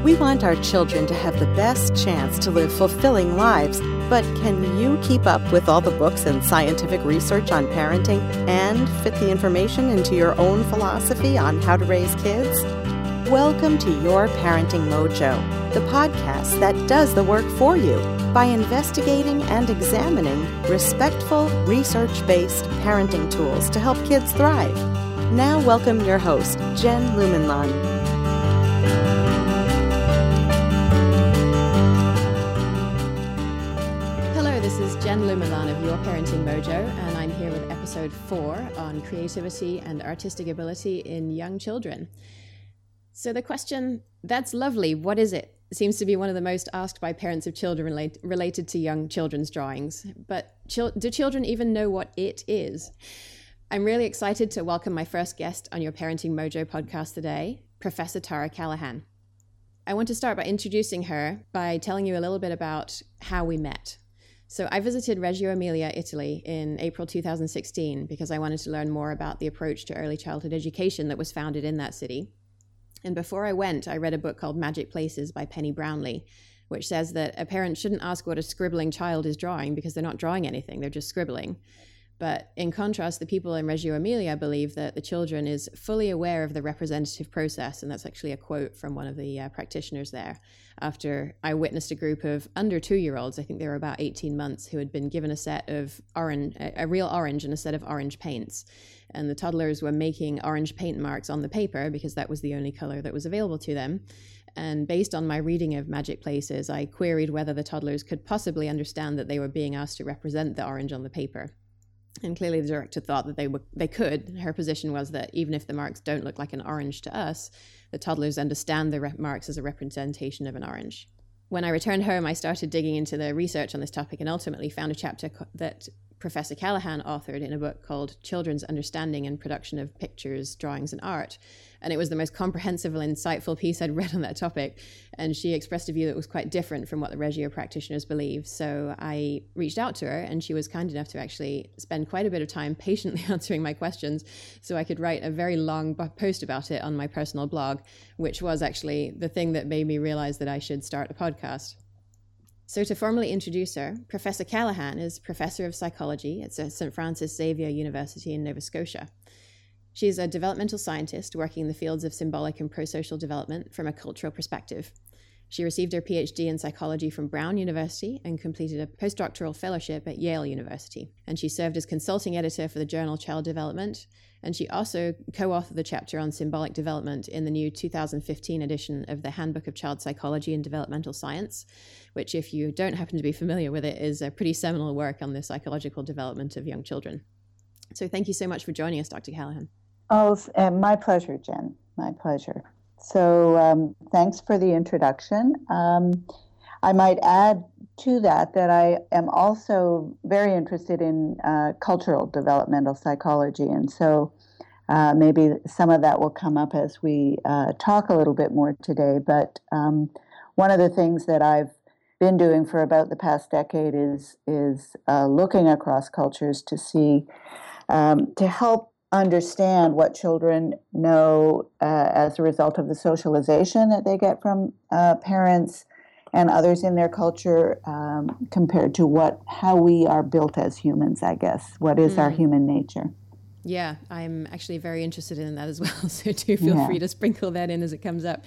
We want our children to have the best chance to live fulfilling lives, but can you keep up with all the books and scientific research on parenting and fit the information into your own philosophy on how to raise kids? Welcome to Your Parenting Mojo, the podcast that does the work for you by investigating and examining respectful, research-based parenting tools to help kids thrive. Now welcome your host, Jen Lumenlan. This is Jen Lumenlan of Your Parenting Mojo, and I'm here with episode 4 on creativity and artistic ability in young children. So the question, that's lovely, what is it? Seems to be one of the most asked by parents of children related to young children's drawings. But do children even know what it is? I'm really excited to welcome my first guest on Your Parenting Mojo podcast today, Professor Tara Callahan. I want to start by introducing her by telling you a little bit about how we met. So I visited Reggio Emilia, Italy in April 2016 because I wanted to learn more about the approach to early childhood education that was founded in that city. And before I went, I read a book called Magic Places by Penny Brownlee, which says that a parent shouldn't ask what a scribbling child is drawing because they're not drawing anything, they're just scribbling. But in contrast, the people in Reggio Emilia believe that the children is fully aware of the representative process, and that's actually a quote from one of the practitioners there. After I witnessed a group of under 2-year-olds, I think they were about 18 months, who had been given a set of a real orange and a set of orange paints. And the toddlers were making orange paint marks on the paper because that was the only color that was available to them. And based on my reading of Magic Places, I queried whether the toddlers could possibly understand that they were being asked to represent the orange on the paper. And clearly the director thought that they could. Her position was that even if the marks don't look like an orange to us, the toddlers understand the marks as a representation of an orange. When I returned home, I started digging into the research on this topic and ultimately found a chapter that Professor Callahan authored in a book called Children's Understanding and Production of Pictures, Drawings and Art. And it was the most comprehensive and insightful piece I'd read on that topic. And she expressed a view that was quite different from what the Reggio practitioners believe. So I reached out to her, and she was kind enough to actually spend quite a bit of time patiently answering my questions so I could write a very long post about it on my personal blog, which was actually the thing that made me realize that I should start a podcast. So to formally introduce her, Professor Callahan is Professor of Psychology at St. Francis Xavier University in Nova Scotia. She is a developmental scientist working in the fields of symbolic and prosocial development from a cultural perspective. She received her PhD in psychology from Brown University and completed a postdoctoral fellowship at Yale University. And she served as consulting editor for the journal Child Development. And she also co-authored the chapter on symbolic development in the new 2015 edition of the Handbook of Child Psychology and Developmental Science, which, if you don't happen to be familiar with it, is a pretty seminal work on the psychological development of young children. So thank you so much for joining us, Dr. Callahan. Oh, my pleasure, Jen. My pleasure. So thanks for the introduction. I might add to that I am also very interested in cultural developmental psychology. And so maybe some of that will come up as we talk a little bit more today. But one of the things that I've been doing for about the past decade is looking across cultures to see, to help understand what children know as a result of the socialization that they get from parents and others in their culture, compared to how we are built as humans, I guess. What is our human nature? Yeah, I'm actually very interested in that as well. So do feel free to sprinkle that in as it comes up.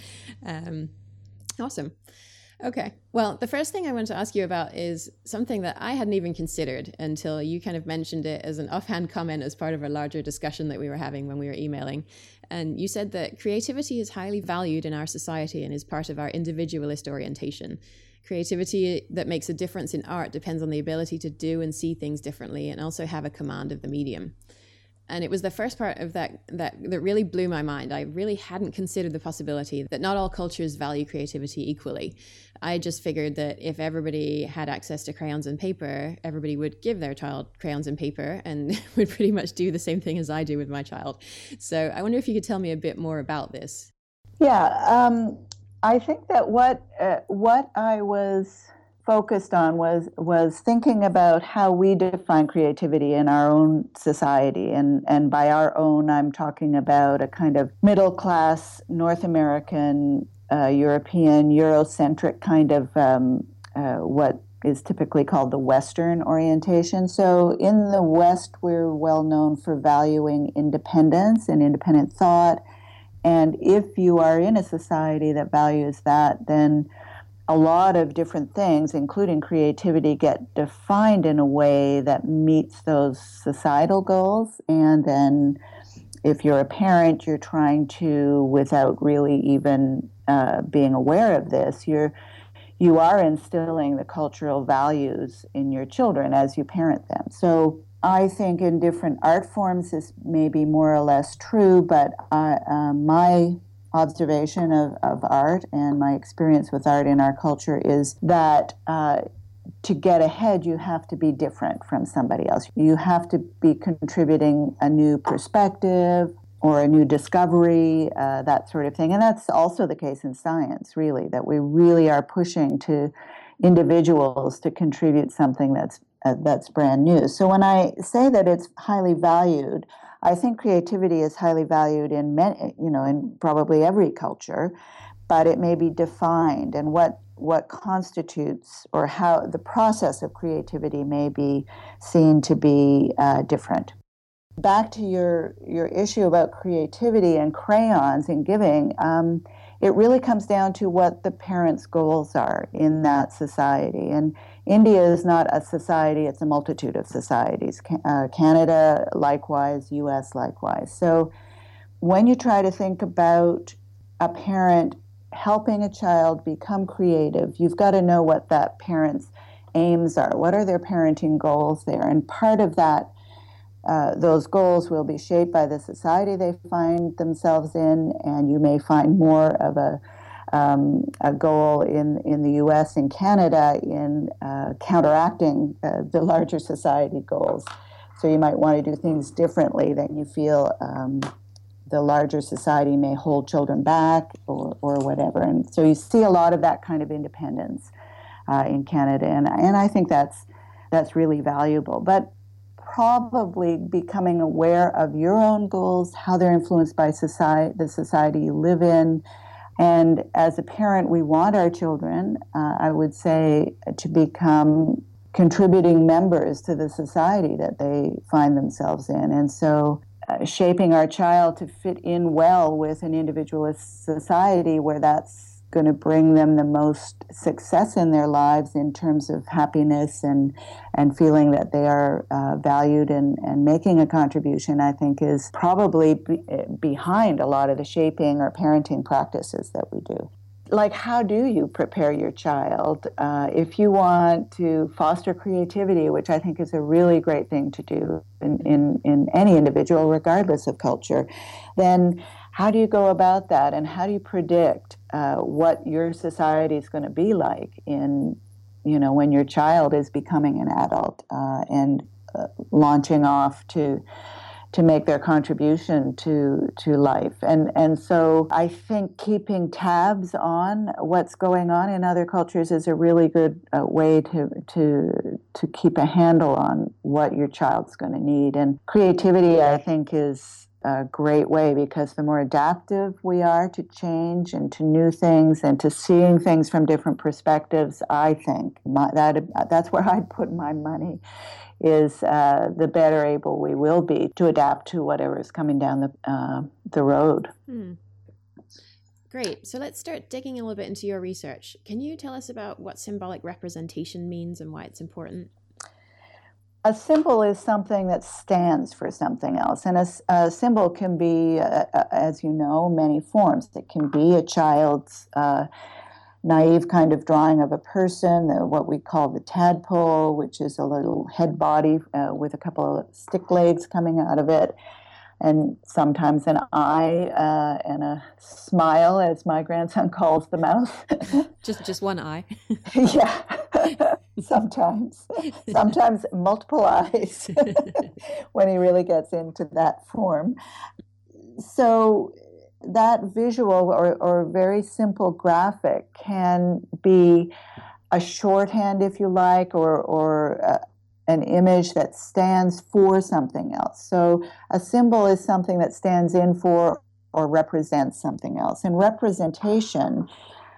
Awesome. Okay. Well, the first thing I want to ask you about is something that I hadn't even considered until you kind of mentioned it as an offhand comment as part of a larger discussion that we were having when we were emailing. And you said that creativity is highly valued in our society and is part of our individualist orientation. Creativity that makes a difference in art depends on the ability to do and see things differently and also have a command of the medium. And it was the first part of that really blew my mind. I really hadn't considered the possibility that not all cultures value creativity equally. I just figured that if everybody had access to crayons and paper, everybody would give their child crayons and paper and would pretty much do the same thing as I do with my child. So I wonder if you could tell me a bit more about this. Yeah, I think that what I was focused on was thinking about how we define creativity in our own society. And by our own, I'm talking about a kind of middle-class North American European, Eurocentric kind of what is typically called the Western orientation. So in the West, we're well known for valuing independence and independent thought. And if you are in a society that values that, then a lot of different things, including creativity, get defined in a way that meets those societal goals. And then if you're a parent, you're trying to, without really even being aware of this, you are instilling the cultural values in your children as you parent them. So I think in different art forms this may be more or less true, but my observation of art and my experience with art in our culture is that to get ahead, you have to be different from somebody else. You have to be contributing a new perspective or a new discovery, that sort of thing. And that's also the case in science, really, that we really are pushing to individuals to contribute something that's brand new. So when I say that it's highly valued, I think creativity is highly valued in in probably every culture, but it may be defined, and what constitutes or how the process of creativity may be seen to be different. Back to your issue about creativity and crayons and giving, it really comes down to what the parents' goals are in that society. And India is not a society, it's a multitude of societies. Canada, likewise, US, likewise. So when you try to think about a parent helping a child become creative, you've got to know what that parent's aims are. What are their parenting goals there? And part of that, those goals will be shaped by the society they find themselves in, and you may find more of a goal in the U.S. and Canada in counteracting the larger society goals. So you might want to do things differently than you feel the larger society may hold children back or whatever. And so you see a lot of that kind of independence in Canada, and I think that's really valuable. But probably becoming aware of your own goals, how they're influenced by the society you live in. And as a parent, we want our children, I would say, to become contributing members to the society that they find themselves in. And so shaping our child to fit in well with an individualist society where that's going to bring them the most success in their lives in terms of happiness and feeling that they are valued and making a contribution, I think is probably behind a lot of the shaping or parenting practices that we do. Like, how do you prepare your child if you want to foster creativity, which I think is a really great thing to do in any individual, regardless of culture, then how do you go about that, and how do you predict what your society is going to be like when your child is becoming an adult and launching off to make their contribution to life? And so I think keeping tabs on what's going on in other cultures is a really good way to keep a handle on what your child's going to need. And creativity, I think, is a great way, because the more adaptive we are to change and to new things and to seeing things from different perspectives, I think that's where I'd put my money, is the better able we will be to adapt to whatever is coming down the road. Great. So let's start digging a little bit into your research. Can you tell us about what symbolic representation means and why it's important? A symbol is something that stands for something else. And a symbol can be, as you know, many forms. It can be a child's naive kind of drawing of a person, what we call the tadpole, which is a little head body with a couple of stick legs coming out of it, and sometimes an eye and a smile, as my grandson calls the mouth. just one eye. Yeah. Sometimes multiple eyes when he really gets into that form. So that visual or very simple graphic can be a shorthand, if you like, or an image that stands for something else. So a symbol is something that stands in for or represents something else. And representation,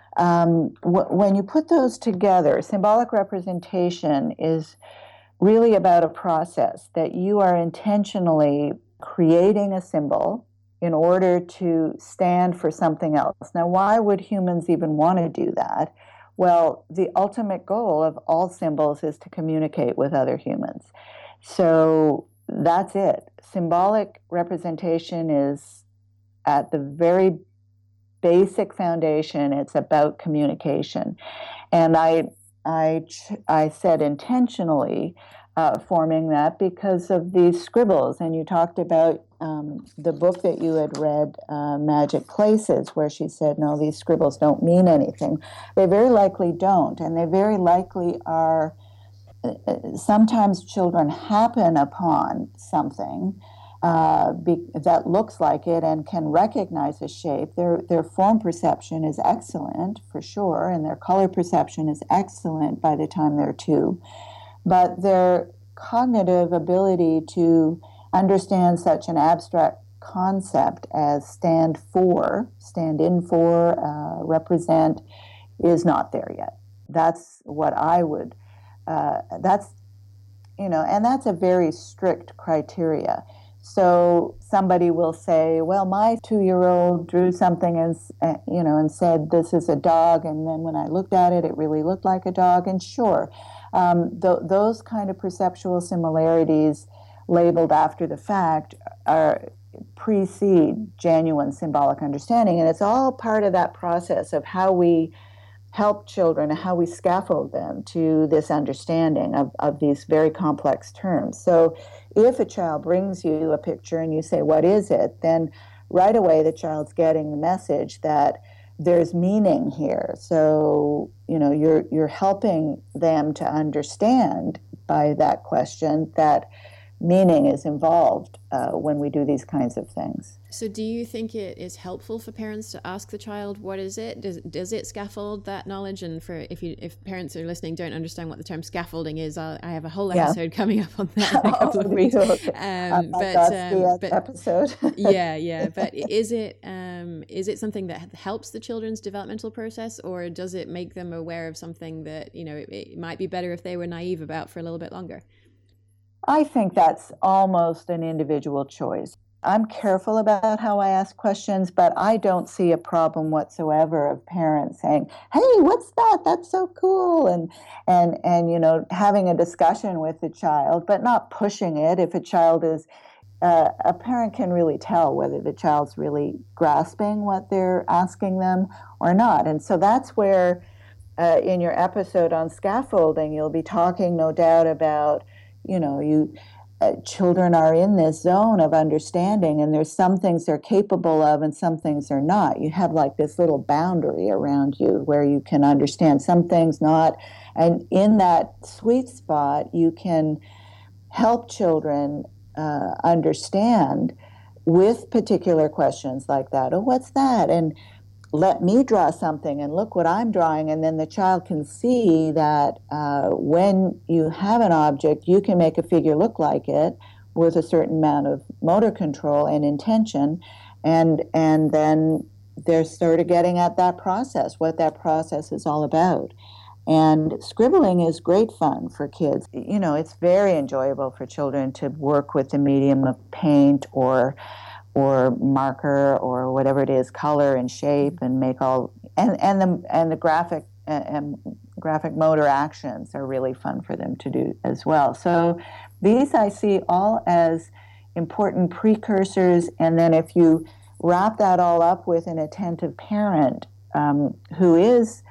when you put those together, symbolic representation is really about a process that you are intentionally creating a symbol in order to stand for something else. Now, why would humans even want to do that? Well, the ultimate goal of all symbols is to communicate with other humans. So that's it. Symbolic representation is at the very basic foundation. It's about communication. And I said intentionally forming that because of these scribbles. And you talked about the book that you had read, Magic Places, where she said, no, these scribbles don't mean anything. They very likely don't. And they very likely are, sometimes children happen upon something that looks like it and can recognize a shape. Their form perception is excellent, for sure, and their color perception is excellent by the time they're 2. But their cognitive ability to understand such an abstract concept as stand in for, represent, is not there yet. That's what I would, and that's a very strict criteria. So somebody will say, well, my 2-year-old drew something and said, this is a dog. And then when I looked at it, it really looked like a dog. And sure, those kind of perceptual similarities labeled after the fact precede genuine symbolic understanding. And it's all part of that process of how we help children and how we scaffold them to this understanding of these very complex terms. So if a child brings you a picture and you say, what is it? Then right away the child's getting the message that there's meaning here. So, you're helping them to understand by that question that meaning is involved when we do these kinds of things. So do you think it is helpful for parents to ask the child, what is it? Does it scaffold that knowledge? And if parents are listening don't understand what the term scaffolding is, I have a whole episode coming up on that in a couple of weeks. Episode. yeah. But is it something that helps the children's developmental process, or does it make them aware of something that, it might be better if they were naive about for a little bit longer? I think that's almost an individual choice. I'm careful about how I ask questions, but I don't see a problem whatsoever of parents saying, hey, what's that? That's so cool. And having a discussion with the child, but not pushing it. If a child is, a parent can really tell whether the child's really grasping what they're asking them or not. And so that's where in your episode on scaffolding, you'll be talking, no doubt, about children are in this zone of understanding, and there's some things they're capable of and some things they're not. You have like this little boundary around you where you can understand some things not. And in that sweet spot, you can help children understand with particular questions like that. Oh, what's that? And let me draw something and look what I'm drawing. And then the child can see that when you have an object, you can make a figure look like it with a certain amount of motor control and intention. And then they're sort of getting at that process, what that process is all about. And scribbling is great fun for kids. It's very enjoyable for children to work with the medium of paint or marker or whatever it is, color and shape, and make all and the graphic motor actions are really fun for them to do as well. So these I see all as important precursors, and then if you wrap that all up with an attentive parent who is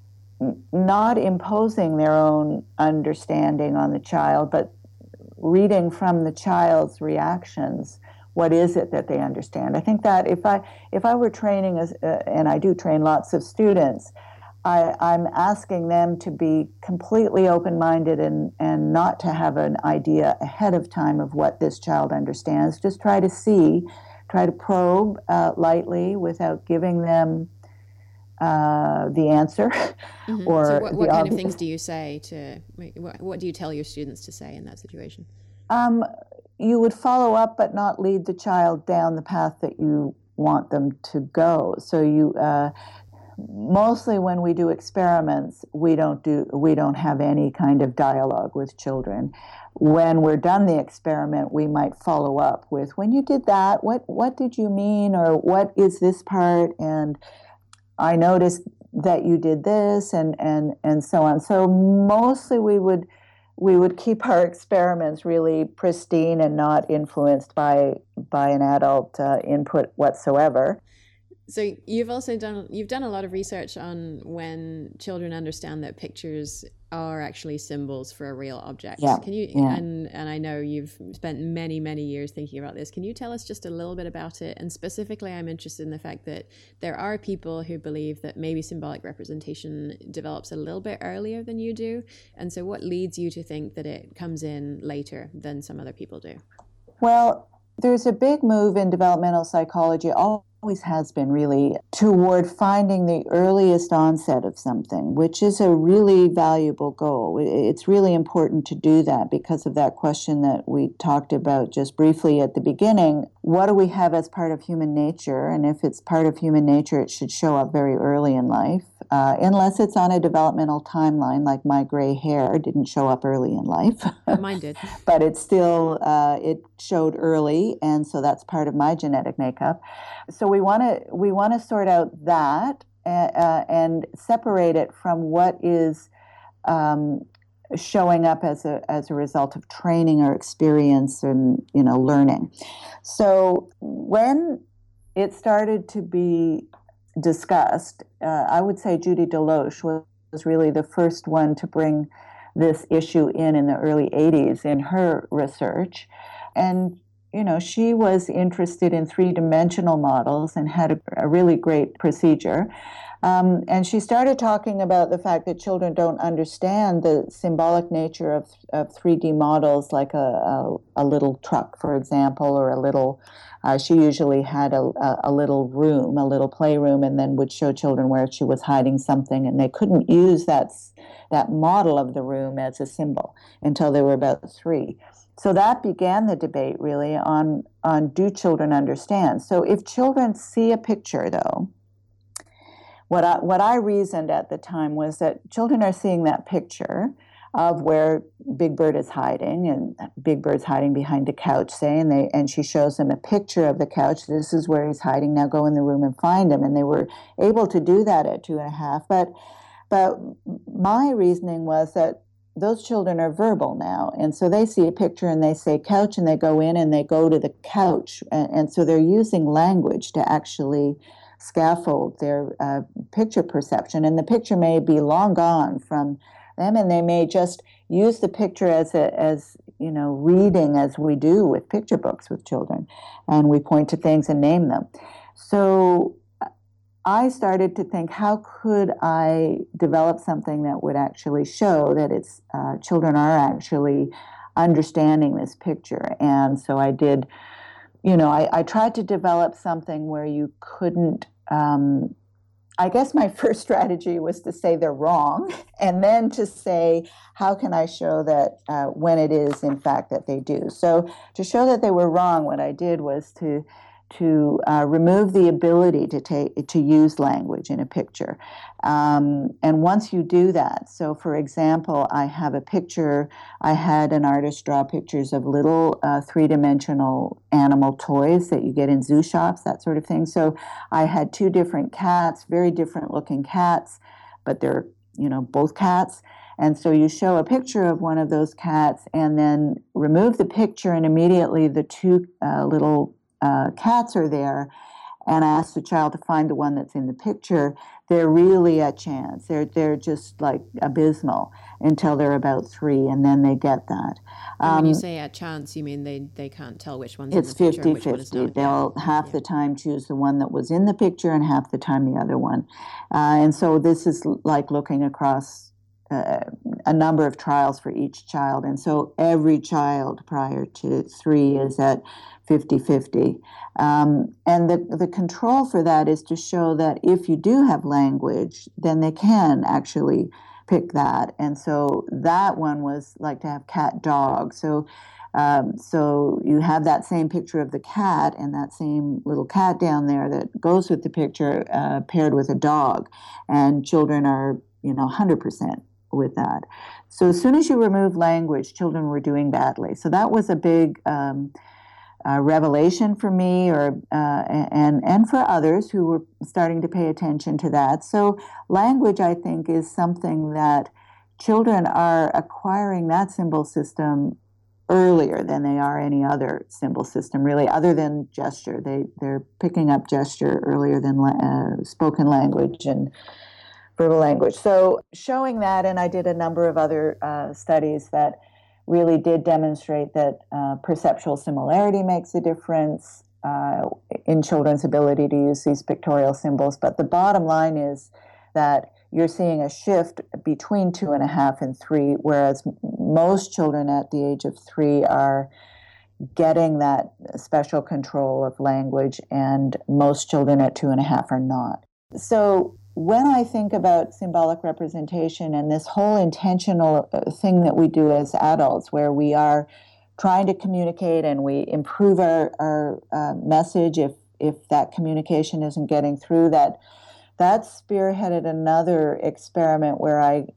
not imposing their own understanding on the child, but reading from the child's reactions, what is it that they understand? I think that if I were training, and I do train lots of students, I'm asking them to be completely open-minded and not to have an idea ahead of time of what this child understands. Just try to probe lightly without giving them the answer. Mm-hmm. Or so what kind of things do you say what do you tell your students to say in that situation? You would follow up but not lead the child down the path that you want them to go. So you mostly when we do experiments, we don't have any kind of dialogue with children. When we're done the experiment, we might follow up with, when you did that, what did you mean, or what is this part? And I noticed that you did this, and so on. So mostly we would keep our experiments really pristine and not influenced by an adult input whatsoever. So you've done a lot of research on when children understand that pictures are actually symbols for a real object. Yeah. Can you? Yeah. And I know you've spent many years thinking about this. Can you tell us just a little bit about it? And specifically, I'm interested in the fact that there are people who believe that maybe symbolic representation develops a little bit earlier than you do. And so, what leads you to think that it comes in later than some other people do? Well, there's a big move in developmental psychology, always has been really, toward finding the earliest onset of something, which is a really valuable goal. It's really important to do that because of that question that we talked about just briefly at the beginning. What do we have as part of human nature? And if it's part of human nature, it should show up very early in life, unless it's on a developmental timeline, like my gray hair didn't show up early in life. Mine did. But it still, it showed early, and so that's part of my genetic makeup. So we want to sort out that and separate it from what is showing up as a result of training or experience and learning. So when it started to be discussed, I would say Judy Deloche was really the first one to bring this issue in the early 80s in her research. And she was interested in three-dimensional models and had a really great procedure. And she started talking about the fact that children don't understand the symbolic nature of 3D models, like a little truck, for example, or a little, she usually had a little room, a little playroom, and then would show children where she was hiding something, and they couldn't use that model of the room as a symbol until they were about 3. So that began the debate really on do children understand? So if children see a picture, though, what I reasoned at the time was that children are seeing that picture of where Big Bird is hiding, and Big Bird's hiding behind a couch, say, and she shows them a picture of the couch. This is where he's hiding. Now go in the room and find him. And they were able to do that at 2.5. But my reasoning was that those children are verbal now, and so they see a picture and they say couch, and they go in and they go to the couch, and so they're using language to actually scaffold their picture perception, and the picture may be long gone from them, and they may just use the picture as reading, as we do with picture books with children, and we point to things and name them. So I started to think, how could I develop something that would actually show that it's children are actually understanding this picture? And so I did, I tried to develop something where you couldn't, I guess my first strategy was to say they're wrong, and then to say, how can I show that when it is, in fact, that they do? So to show that they were wrong, what I did was to remove the ability to use language in a picture. And once you do that, so for example, I have a picture, I had an artist draw pictures of little three-dimensional animal toys that you get in zoo shops, that sort of thing. So I had 2 different cats, very different looking cats, but they're, both cats. And so you show a picture of one of those cats and then remove the picture, and immediately the 2 little cats are there, and I ask the child to find the one that's in the picture. They're really a chance. They're just like abysmal until they're about 3, and then they get that. And when you say a chance, you mean they can't tell which one's in the picture and which one is not? It's 50-50. They'll half the time choose the one that was in the picture and half the time the other one. And so this is like looking across a number of trials for each child. And so every child prior to 3 is at 50-50. And the control for that is to show that if you do have language, then they can actually pick that. And so that one was like to have cat dog. So So you have that same picture of the cat and that same little cat down there that goes with the picture paired with a dog. And children are, 100% with that. So as soon as you remove language, children were doing badly. So that was a big revelation for me, and for others who were starting to pay attention to that. So language, I think, is something that children are acquiring that symbol system earlier than they are any other symbol system, really, other than gesture. They're picking up gesture earlier than spoken language and verbal language. So showing that, and I did a number of other studies that really did demonstrate that perceptual similarity makes a difference in children's ability to use these pictorial symbols. But the bottom line is that you're seeing a shift between 2.5 and 3, whereas most children at the age of 3 are getting that special control of language, and most children at 2.5 are not. So when I think about symbolic representation and this whole intentional thing that we do as adults, where we are trying to communicate and we improve our message if that communication isn't getting through, that spearheaded another experiment where I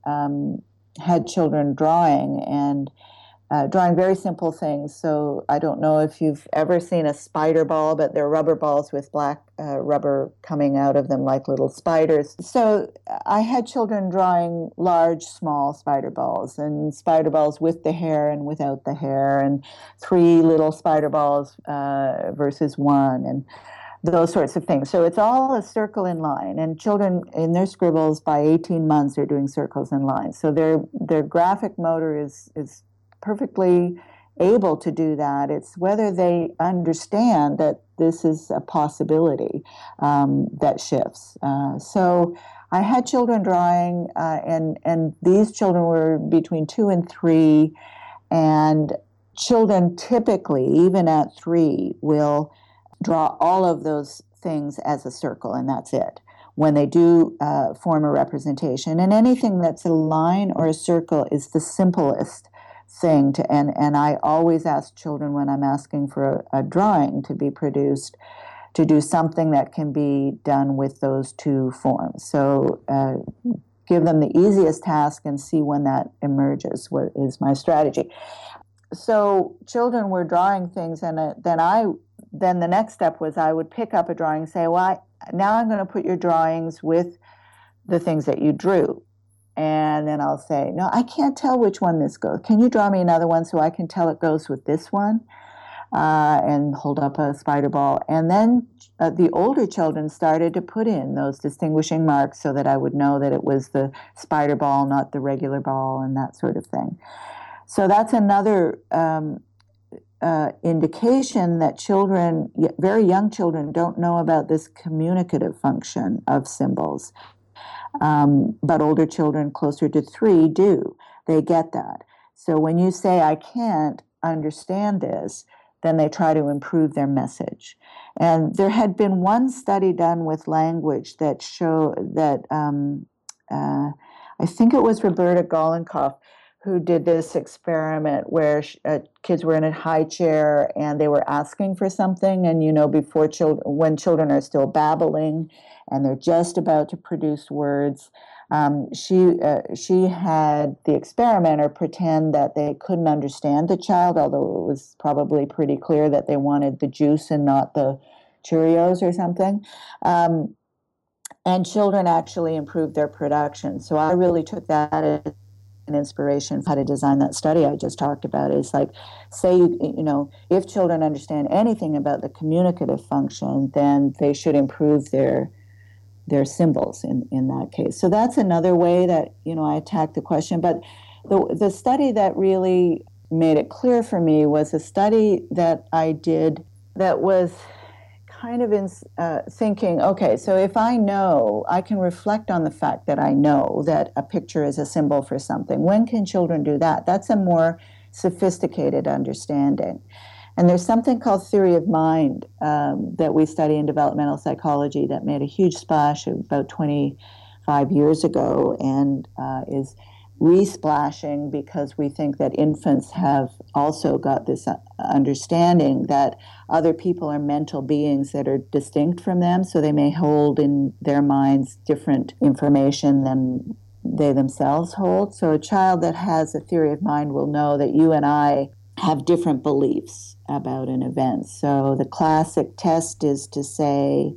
had children drawing and drawing very simple things. So I don't know if you've ever seen a spider ball, but they're rubber balls with black rubber coming out of them like little spiders. So I had children drawing large, small spider balls, and spider balls with the hair and without the hair, and 3 little spider balls versus 1, and those sorts of things. So it's all a circle and line, and children in their scribbles by 18 months are doing circles and lines. So their graphic motor is perfectly able to do that. It's whether they understand that this is a possibility that shifts. So I had children drawing, and these children were between 2 and 3, and children typically, even at 3, will draw all of those things as a circle, and that's it when they do form a representation. And anything that's a line or a circle is the simplest thing to, and I always ask children when I'm asking for a drawing to be produced to do something that can be done with those 2 forms. So give them the easiest task and see when that emerges, what is my strategy. So children were drawing things, and then the next step was I would pick up a drawing and say, well, now I'm going to put your drawings with the things that you drew. And then I'll say, no, I can't tell which one this goes. Can you draw me another one so I can tell it goes with this one? And hold up a spider ball. And then the older children started to put in those distinguishing marks so that I would know that it was the spider ball, not the regular ball, and that sort of thing. So that's another indication that children, very young children, don't know about this communicative function of symbols. But older children closer to 3 do. They get that. So when you say, I can't understand this, then they try to improve their message. And there had been one study done with language that showed that, I think it was Roberta Golenkoff, who did this experiment where kids were in a high chair and they were asking for something. And, before when children are still babbling and they're just about to produce words, she had the experimenter pretend that they couldn't understand the child, although it was probably pretty clear that they wanted the juice and not the Cheerios or something. And children actually improved their production. So I really took that as an inspiration for how to design that study I just talked about. Is like, say, if children understand anything about the communicative function, then they should improve their symbols in that case. So that's another way that, I attack the question. But the study that really made it clear for me was a study that I did that was kind of in thinking, okay, so if I know, I can reflect on the fact that I know that a picture is a symbol for something. When can children do that? That's a more sophisticated understanding. And there's something called theory of mind that we study in developmental psychology that made a huge splash about 25 years ago and is resplashing because we think that infants have also got this understanding that other people are mental beings that are distinct from them, so they may hold in their minds different information than they themselves hold. So a child that has a theory of mind will know that you and I have different beliefs about an event. So the classic test is to say,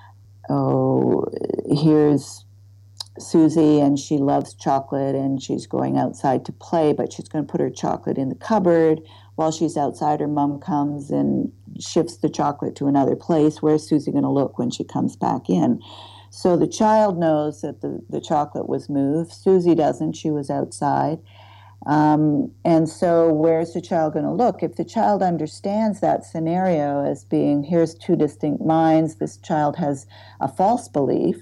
oh, here's Susie, and she loves chocolate, and she's going outside to play, but she's going to put her chocolate in the cupboard. While she's outside, her mom comes and shifts the chocolate to another place. Where's Susie going to look when she comes back in? So the child knows that the chocolate was moved. Susie doesn't. She was outside. And so where's the child going to look? If the child understands that scenario as being, here's two distinct minds, this child has a false belief.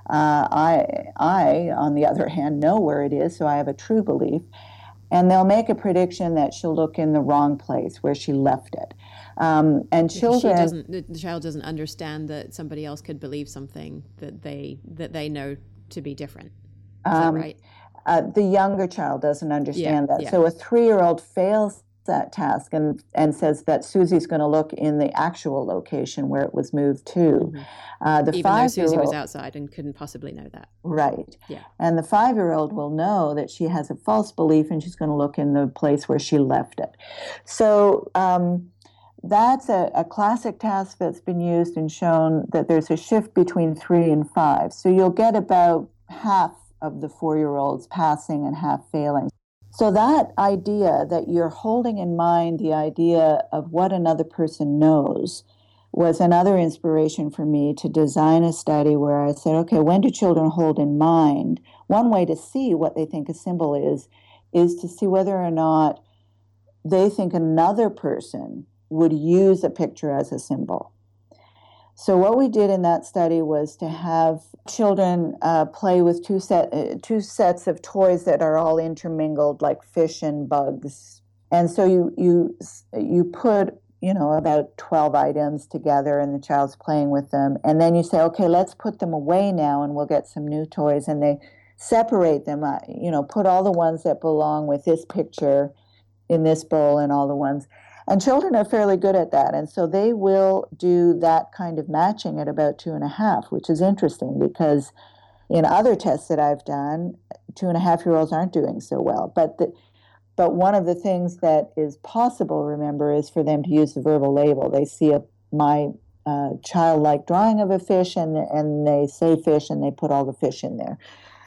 I, on the other hand, know where it is, so I have a true belief. And they'll make a prediction that she'll look in the wrong place where she left it. And children, the child doesn't understand that somebody else could believe something that they know to be different. Is that right? The younger child doesn't understand that. Yeah. So a 3-year-old fails that task and says that Susie's going to look in the actual location where it was moved to. Mm-hmm. Even though Susie was outside and couldn't possibly know that. Right. Yeah. And the 5-year-old will know that she has a false belief and she's going to look in the place where she left it. So that's a classic task that's been used and shown that there's a shift between 3 and 5. So you'll get about half of the 4-year-olds passing and half failing. So that idea that you're holding in mind the idea of what another person knows was another inspiration for me to design a study where I said, okay, when do children hold in mind? One way to see what they think a symbol is to see whether or not they think another person would use a picture as a symbol. So what we did in that study was to have children play with two sets of toys that are all intermingled, like fish and bugs. And so you put about 12 items together, and the child's playing with them. And then you say, okay, let's put them away now, and we'll get some new toys. And they separate them. Put all the ones that belong with this picture in this bowl, and all the ones. And children are fairly good at that. And so they will do that kind of matching at about 2.5, which is interesting because in other tests that I've done, 2.5-year-olds aren't doing so well. But one of the things that is possible, remember, is for them to use the verbal label. They see my childlike drawing of a fish, and they say fish, and they put all the fish in there.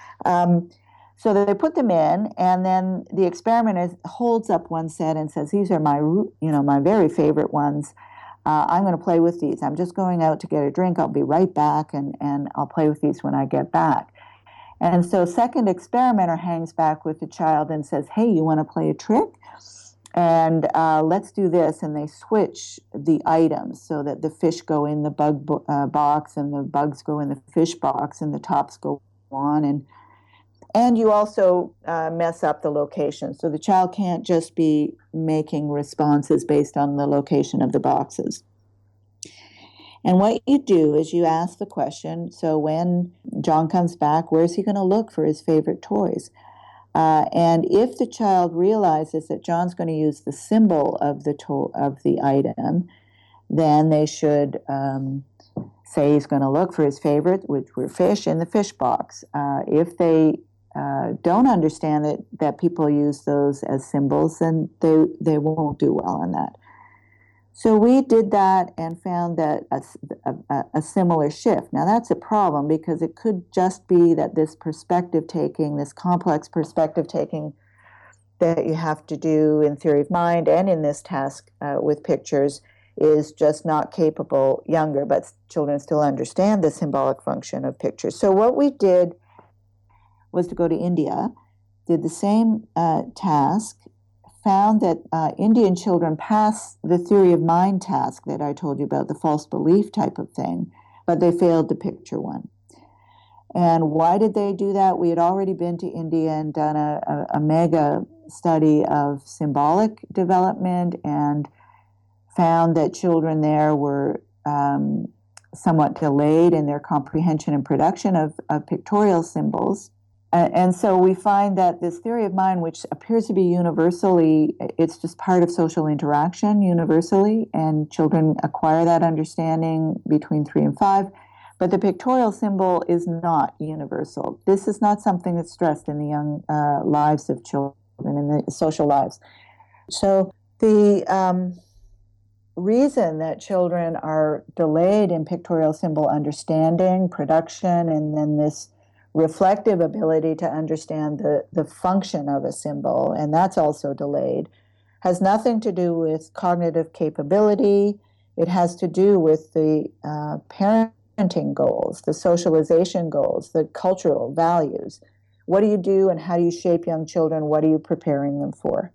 So they put them in, and then the experimenter holds up one set and says, these are my very favorite ones. I'm going to play with these. I'm just going out to get a drink. I'll be right back, and I'll play with these when I get back. And so second experimenter hangs back with the child and says, hey, you want to play a trick? And let's do this. And they switch the items so that the fish go in the bug box, and the bugs go in the fish box, and the tops go on. And you also mess up the location. So the child can't just be making responses based on the location of the boxes. And what you do is you ask the question, so when John comes back, where's he going to look for his favorite toys? And if the child realizes that John's going to use the symbol of the item, then they should say he's going to look for his favorite, which were fish, in the fish box. If they don't understand that people use those as symbols, then they won't do well on that. So we did that and found that a similar shift. Now that's a problem because it could just be that this perspective taking, this complex perspective taking that you have to do in theory of mind and in this task with pictures is just not capable younger, but children still understand the symbolic function of pictures. So what we did was to go to India, did the same task, found that Indian children pass the theory of mind task that I told you about, the false belief type of thing, but they failed the picture one. And why did they do that? We had already been to India and done a mega study of symbolic development and found that children there were somewhat delayed in their comprehension and production of pictorial symbols. And so we find that this theory of mind, which appears to be universally, it's just part of social interaction universally, and children acquire that understanding between 3 and 5. But the pictorial symbol is not universal. This is not something that's stressed in the young lives of children, in the social lives. So the reason that children are delayed in pictorial symbol understanding, production, and then this reflective ability to understand the function of a symbol, and that's also delayed, has nothing to do with cognitive capability. It has to do with the parenting goals, the socialization goals, the cultural values. What do you do and how do you shape young children? What are you preparing them for?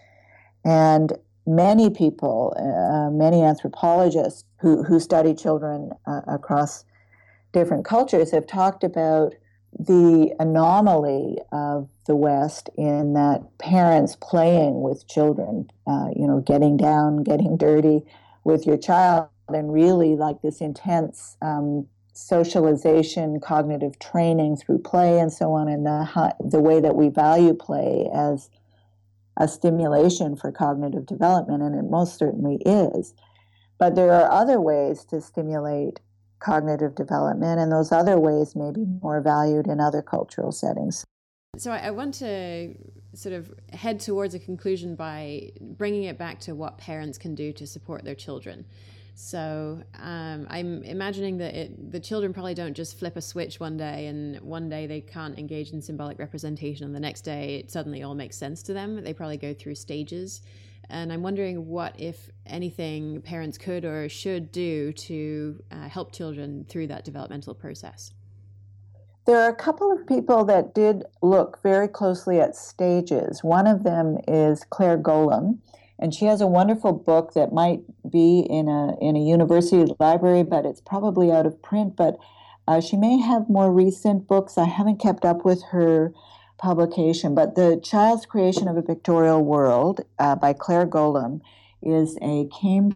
And many people, many anthropologists who study children across different cultures have talked about the anomaly of the West in that parents playing with children, getting down, getting dirty with your child, and really like this intense socialization, cognitive training through play and so on, and the way that we value play as a stimulation for cognitive development, and it most certainly is. But there are other ways to stimulate cognitive development, and those other ways may be more valued in other cultural settings. So I want to sort of head towards a conclusion by bringing it back to what parents can do to support their children. So I'm imagining that the children probably don't just flip a switch one day and one day they can't engage in symbolic representation and the next day it suddenly all makes sense to them. They probably go through stages. And I'm wondering what, if anything, parents could or should do to help children through that developmental process. There are a couple of people that did look very closely at stages. One of them is Claire Golomb, and she has a wonderful book that might be in a university library, but it's probably out of print. But she may have more recent books. I haven't kept up with her publication, but The Child's Creation of a Pictorial World by Claire Golomb is a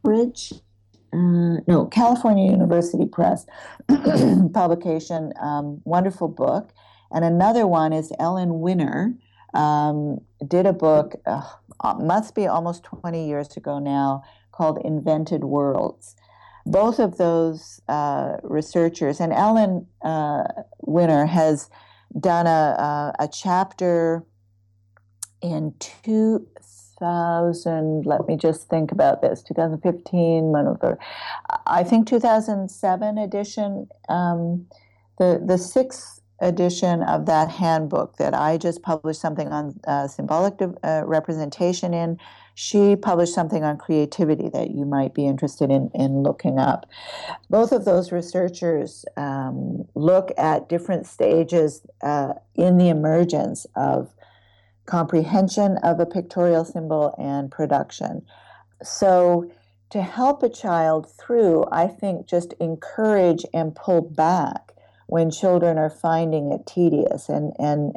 California University Press publication, wonderful book. And another one is Ellen Winner, did a book, must be almost 20 years ago now, called Invented Worlds. Both of those researchers, and Ellen Winner has done a chapter in 2000, let me just think about this, 2015, I think 2007 edition, the sixth edition of that handbook that I just published something on symbolic representation in. She published something on creativity that you might be interested in looking up. Both of those researchers look at different stages in the emergence of comprehension of a pictorial symbol and production. So to help a child through, I think just encourage and pull back when children are finding it tedious, and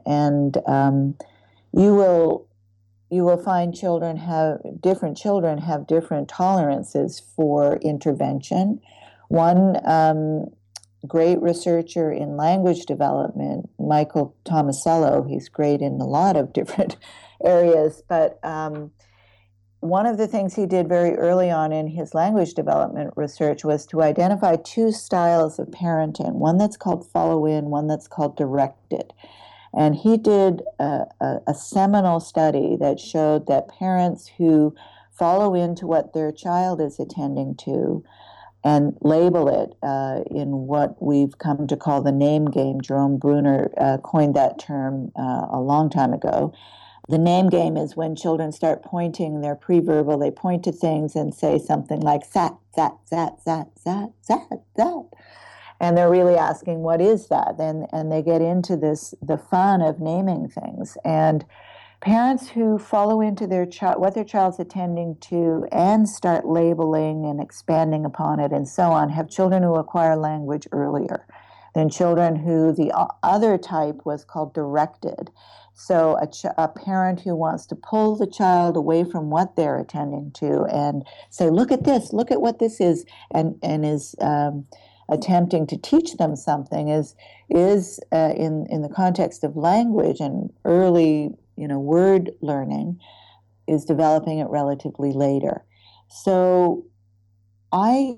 you will find different children have different tolerances for intervention. One great researcher in language development, Michael Tomasello, he's great in a lot of different areas, but one of the things he did very early on in his language development research was to identify two styles of parenting, one that's called follow-in, one that's called directed. And he did a seminal study that showed that parents who follow into what their child is attending to and label it in what we've come to call the name game. Jerome Bruner coined that term a long time ago. The name game is when children start pointing, they're pre-verbal, they point to things and say something like that, that, that, that, that, that, that. And they're really asking, what is that? And they get into the fun of naming things. And parents who follow into what their child's attending to and start labeling and expanding upon it and so on have children who acquire language earlier than children who the other type was called directed. So a parent who wants to pull the child away from what they're attending to and say, look at this, look at what this is, and is attempting to teach them something is in the context of language and early, word learning, is developing it relatively later. So I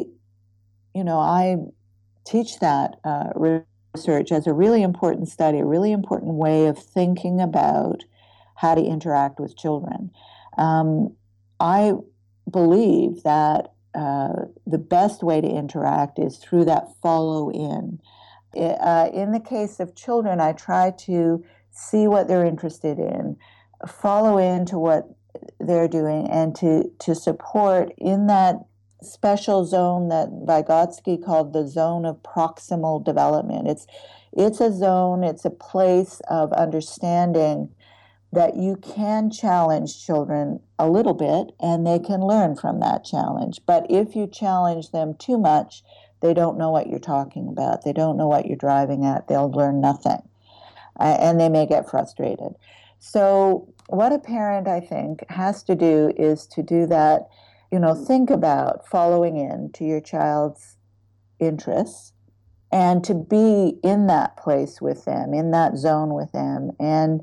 teach that research as a really important study, a really important way of thinking about how to interact with children. I believe that the best way to interact is through that follow-in. In the case of children, I try to see what they're interested in, follow into what they're doing, and to support in that special zone that Vygotsky called the zone of proximal development. It's a zone, it's a place of understanding that you can challenge children a little bit and they can learn from that challenge. But if you challenge them too much, they don't know what you're talking about. They don't know what you're driving at. They'll learn nothing. And they may get frustrated. So what a parent, I think, has to do is to do that, think about following in to your child's interests and to be in that place with them, in that zone with them, and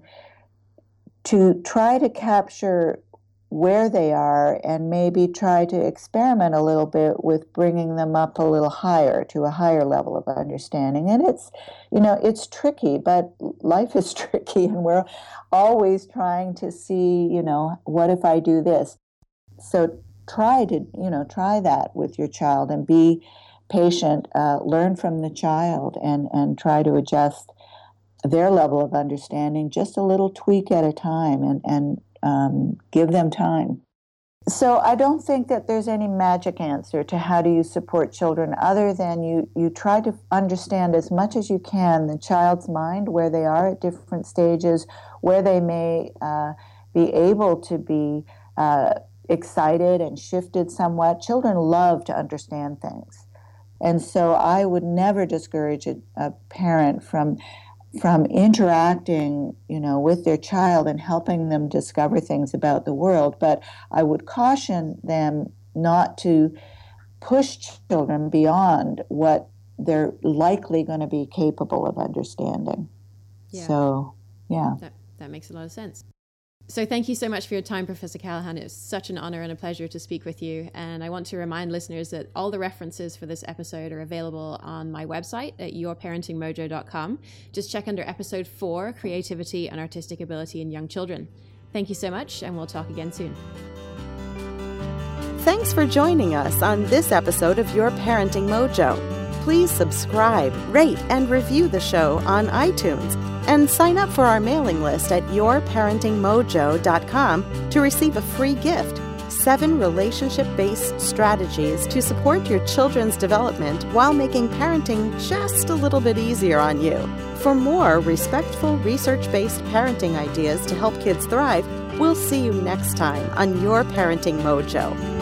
to try to capture where they are and maybe try to experiment a little bit with bringing them up a little higher to a higher level of understanding. And it's tricky, but life is tricky, and we're always trying to see, what if I do this? So try that with your child and be patient, learn from the child and try to adjust their level of understanding just a little tweak at a time and give them time. So I don't think that there's any magic answer to how do you support children other than you try to understand as much as you can the child's mind, where they are at different stages, where they may be able to be excited and shifted somewhat. Children love to understand things. And so I would never discourage a parent from interacting, with their child and helping them discover things about the world. But I would caution them not to push children beyond what they're likely going to be capable of understanding. Yeah. So, yeah. That makes a lot of sense. So thank you so much for your time, Professor Callahan. It was such an honor and a pleasure to speak with you. And I want to remind listeners that all the references for this episode are available on my website at yourparentingmojo.com. Just check under episode 4, Creativity and Artistic Ability in Young Children. Thank you so much, and we'll talk again soon. Thanks for joining us on this episode of Your Parenting Mojo. Please subscribe, rate, and review the show on iTunes. And sign up for our mailing list at yourparentingmojo.com to receive a free gift, 7 relationship-based strategies to support your children's development while making parenting just a little bit easier on you. For more respectful, research-based parenting ideas to help kids thrive, we'll see you next time on Your Parenting Mojo.